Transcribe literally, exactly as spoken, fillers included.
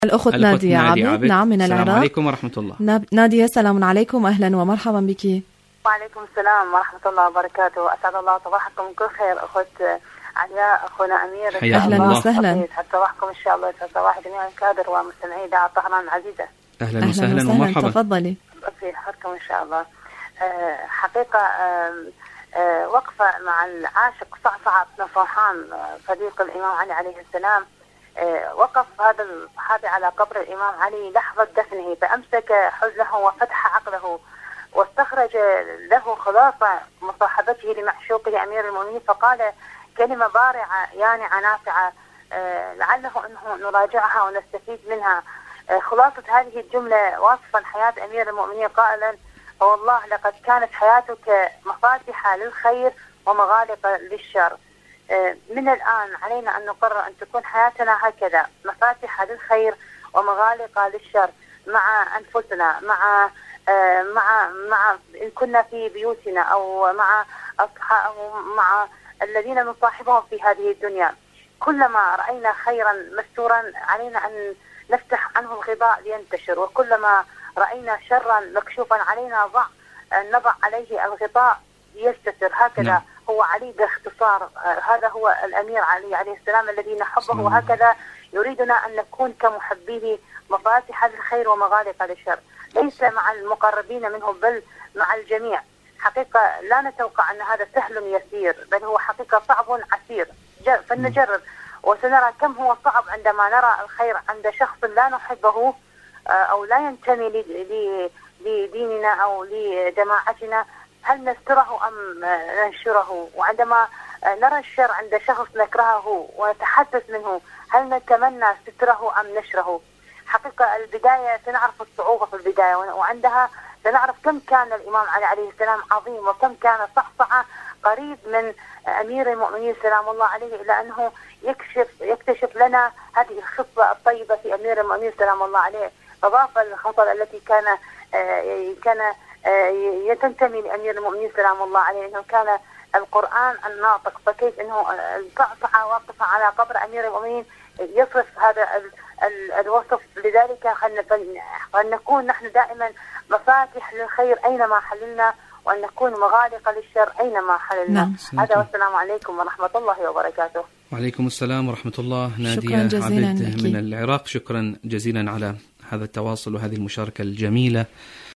الأخت نادية عابد, عابد نعم من العراق. السلام عليكم ورحمة الله. نادية سلام عليكم، أهلا ومرحبا بك. وعليكم السلام ورحمة الله وبركاته، أسعد الله صباحكم كل خير. أخت علياء، أخونا أمير، أهلا وسهلا. صباحكم إن شاء الله يسعد صباح جميع الكادر ومستمعي إذاعة طهران العزيزة. أهلا وسهلا ومرحبا. تفضلي. في حركم إن شاء الله. أه حقيقة أه أه وقفة مع العاشق صعصعة بن صوحان صديق الإمام علي عليه السلام. أه وقف هذا الصحابي على قبر الإمام علي لحظة دفنه، فأمسك حزنه وفتح عقله واستخرج له خلاصة مصاحبته لمعشوقه أمير المؤمنين، فقال كلمة بارعة يانعة نافعة أه لعله أنه نراجعها ونستفيد منها. أه خلاصة هذه الجملة واصفا حياة أمير المؤمنين قائلا: والله لقد كانت حياتك مفاتيح للخير ومغالق للشر. أه من الآن علينا أن نقرر أن تكون حياتنا هكذا، مفاتيح للخير ومغالق للشر، مع أنفسنا، مع أه مع مع إن كنا في بيوتنا أو مع أصحاب أو مع الذين نصاحبهم في هذه الدنيا. كلما رأينا خيرا مستورا علينا أن نفتح عنه الغطاء لينتشر، وكلما رأينا شرا مكشوفا علينا ضع نضع عليه الغطاء ليستتر. هكذا نعم. هو علي باختصار، هذا هو الأمير علي عليه السلام الذي نحبه، وهكذا يريدنا أن نكون كمحبيه مفاتيح للخير ومغالق للشر، ليس مع المقربين منه بل مع الجميع. حقيقة لا نتوقع أن هذا سهل يسير، بل هو حقيقة صعب عسير، فلنجرب وسنرى كم هو صعب عندما نرى الخير عند شخص لا نحبه أو لا ينتمي لديننا أو لجماعتنا، هل نستره أم ننشره؟ وعندما نرى الشر عند شخص نكرهه ونتحدث منه، هل نتمنى ستره أم نشره؟ حقيقة البداية سنعرف الصعوبة في البداية، وعندها سنعرف كم كان الإمام علي عليه السلام عظيم، وكم كان صعصعة قريب من أمير المؤمنين سلام الله عليه، إلى أنه يكشف يكتشف لنا هذه الخطة الطيبة في أمير المؤمنين سلام الله عليه. أضاف الخطة التي كان آه كان آه تنتمي لأمير المؤمنين سلام الله عليه، أنه كان القرآن الناطق، فكيف أنه الصعصعة واقفة على قبر أمير المؤمنين يصف هذا ال ال الوصف. لذلك خلينا نكون نحن دائما مفاتيح للخير أينما حللنا، وأن نكون مغالق للشر أينما حللنا. نعم. هذا والسلام عليكم ورحمة الله وبركاته. وعليكم السلام ورحمة الله. نادية عابد من العراق، شكرا جزيلا على هذا التواصل وهذه المشاركة الجميلة.